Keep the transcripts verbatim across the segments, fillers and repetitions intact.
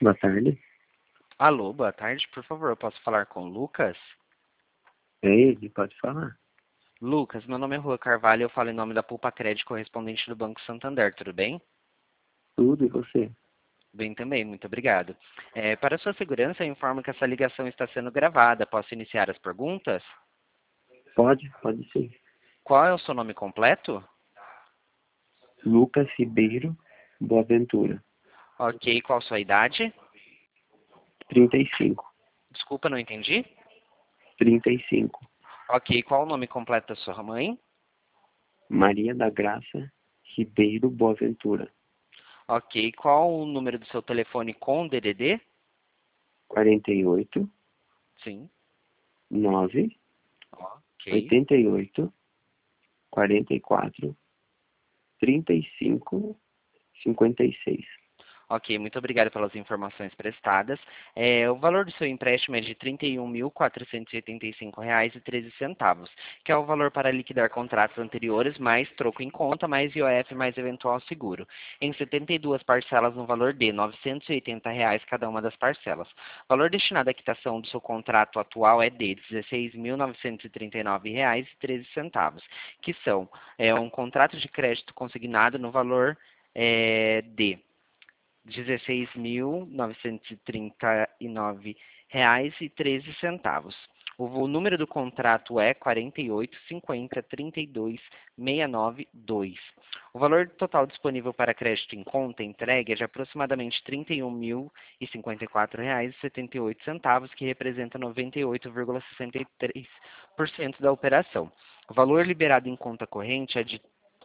Boa tarde. Alô, boa tarde. Por favor, eu posso falar com o Lucas? É ele, pode falar. Lucas, meu nome é Rua Carvalho e eu falo em nome da Pulpa Crédito, correspondente do Banco Santander. Tudo bem? Tudo e você? Bem também, muito obrigado. É, para sua segurança, eu informo que essa ligação está sendo gravada. Posso iniciar as perguntas? Pode, pode sim. Qual é o seu nome completo? Lucas Ribeiro Boaventura. Ok, qual a sua idade? trinta e cinco. Desculpa, não entendi. trinta e cinco. Ok, qual o nome completo da sua mãe? Maria da Graça Ribeiro Boaventura. Ok, qual o número do seu telefone com D D D? quarenta e oito, Sim, nove, ok. oitenta e oito, quarenta e quatro, trinta e cinco, cinquenta e seis. Ok, muito obrigado pelas informações prestadas. É, o valor do seu empréstimo é de trinta e um mil, quatrocentos e oitenta e cinco reais e treze centavos, que é o valor para liquidar contratos anteriores, mais troco em conta, mais I O F, mais eventual seguro, em setenta e duas parcelas no valor de novecentos e oitenta reais cada uma das parcelas. O valor destinado à quitação do seu contrato atual é de dezesseis mil, novecentos e trinta e nove reais e treze centavos, que são é, um contrato de crédito consignado no valor é, de dezesseis mil, novecentos e trinta e nove reais e treze centavos. O, o número do contrato é quarenta e oito, cinquenta, trinta e dois, sessenta e nove, dois. O valor total disponível para crédito em conta entregue é de aproximadamente trinta e um mil e cinquenta e quatro reais e setenta e oito centavos, que representa noventa e oito vírgula sessenta e três por cento da operação. O valor liberado em conta corrente é de,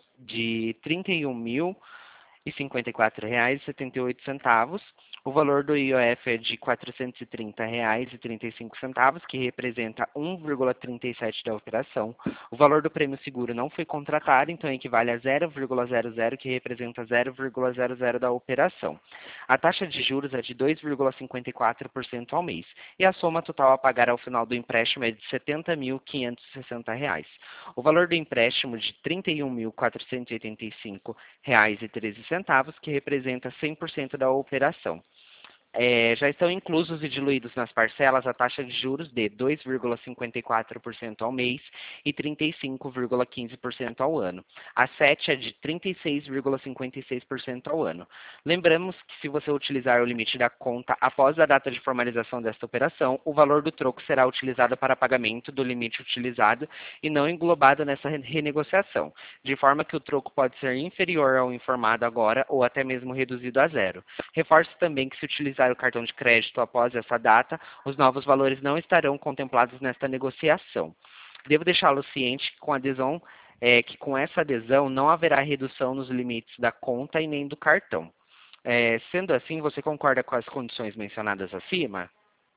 de trinta e um mil e cinquenta e quatro reais e setenta e oito centavos. O valor do I O F é de quatrocentos e trinta reais e trinta e cinco centavos, que representa um vírgula trinta e sete da operação. O valor do prêmio seguro não foi contratado, então equivale a zero vírgula zero zero, que representa zero vírgula zero zero da operação. A taxa de juros é de dois vírgula cinquenta e quatro por cento ao mês, e a soma total a pagar ao final do empréstimo é de setenta mil, quinhentos e sessenta reais. O valor do empréstimo de trinta e um mil, quatrocentos e oitenta e cinco reais e treze centavos, que representa cem por cento da operação. É, já estão inclusos e diluídos nas parcelas a taxa de juros de dois vírgula cinquenta e quatro por cento ao mês e trinta e cinco vírgula quinze por cento ao ano. A sete é de trinta e seis vírgula cinquenta e seis por cento ao ano. Lembramos que se você utilizar o limite da conta após a data de formalização desta operação, o valor do troco será utilizado para pagamento do limite utilizado e não englobado nessa renegociação, de forma que o troco pode ser inferior ao informado agora ou até mesmo reduzido a zero. Reforço também que se utilizar o cartão de crédito após essa data, os novos valores não estarão contemplados nesta negociação. Devo deixá-lo ciente que com adesão, é, que com essa adesão não haverá redução nos limites da conta e nem do cartão. É, sendo assim, você concorda com as condições mencionadas acima?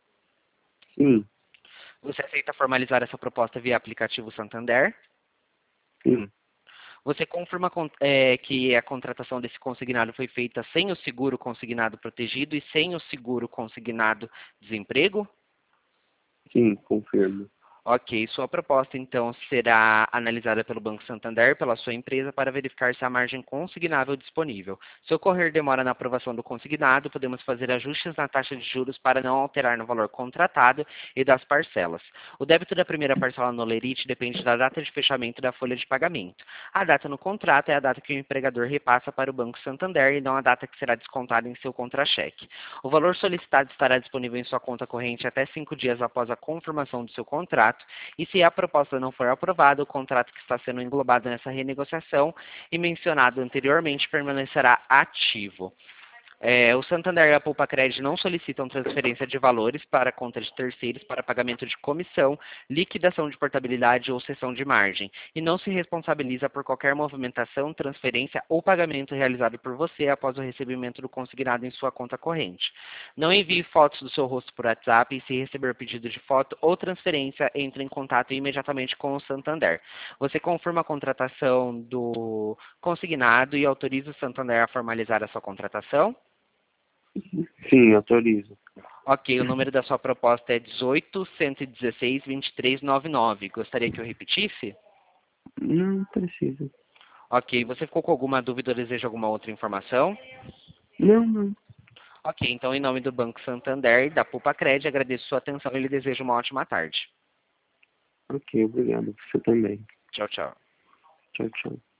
Sim, Você aceita formalizar essa proposta via aplicativo Santander? sim. Você confirma é, que a contratação desse consignado foi feita sem o seguro consignado protegido e sem o seguro consignado desemprego? Sim, confirmo. Ok, sua proposta então será analisada pelo Banco Santander, pela sua empresa, para verificar se há margem consignável disponível. Se ocorrer demora na aprovação do consignado, podemos fazer ajustes na taxa de juros para não alterar no valor contratado e das parcelas. O débito da primeira parcela no Lerite depende da data de fechamento da folha de pagamento. A data no contrato é a data que o empregador repassa para o Banco Santander e não a data que será descontada em seu contra-cheque. O valor solicitado estará disponível em sua conta corrente até cinco dias após a confirmação do seu contrato. E se a proposta não for aprovada, o contrato que está sendo englobado nessa renegociação e mencionado anteriormente permanecerá ativo. É, o Santander e a Poupa Crédito não solicitam transferência de valores para conta de terceiros para pagamento de comissão, liquidação de portabilidade ou cessão de margem, e não se responsabiliza por qualquer movimentação, transferência ou pagamento realizado por você após o recebimento do consignado em sua conta corrente. Não envie fotos do seu rosto por WhatsApp e, se receber pedido de foto ou transferência, entre em contato imediatamente com o Santander. Você confirma a contratação do consignado e autoriza o Santander a formalizar a sua contratação? Sim, autorizo. Ok, o número da sua proposta é dezoito, cento e dezesseis, vinte e três, noventa e nove. Gostaria que eu repetisse? Não precisa. Ok, você ficou com alguma dúvida ou deseja alguma outra informação? Não, não. Ok, então em nome do Banco Santander e da Pulpacred, agradeço sua atenção e lhe desejo uma ótima tarde. Ok, obrigado. Você também. Tchau, tchau. Tchau, tchau.